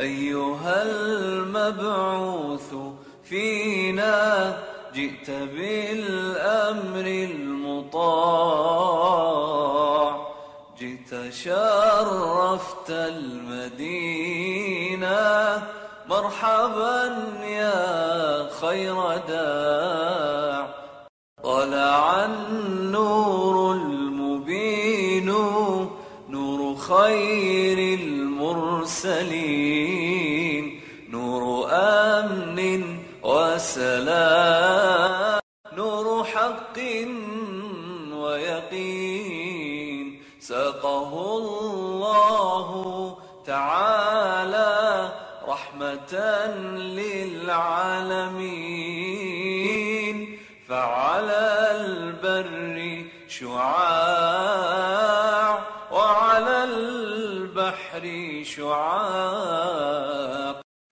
أيها المبعوث فينا جئت بالأمر المطاع، جئت شرفت المدينة، مرحبا يا خير داع. طلع النور المبين نور خير المرسلين، نور أمن وسلام، نور حق ويقين. ساقه الله تعالى رحمة للعالمين، فعلى البر شعاع